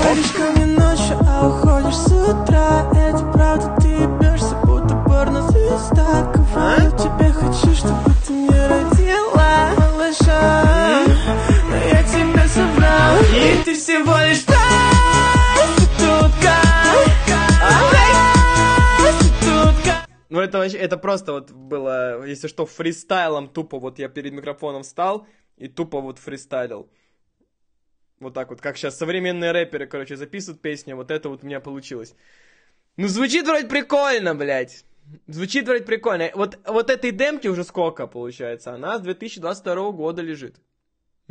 Приходишь ко мне ночью, а уходишь с утра. Это правда, ты бьешься, будто порно-звезда. Говорю тебе, хочу, чтобы ты мне родила малыша. Но я тебе соврал, и ты всего лишь проститутка. Проститутка. Ну это вообще, это просто вот было, если что, фристайлом тупо вот я перед микрофоном встал и тупо вот фристайлил. Вот так вот, как сейчас современные рэперы, короче, записывают песни, вот это вот у меня получилось. Ну звучит вроде прикольно, блядь. Звучит вроде прикольно. Вот этой демки уже сколько получается? Она с 2022 года лежит.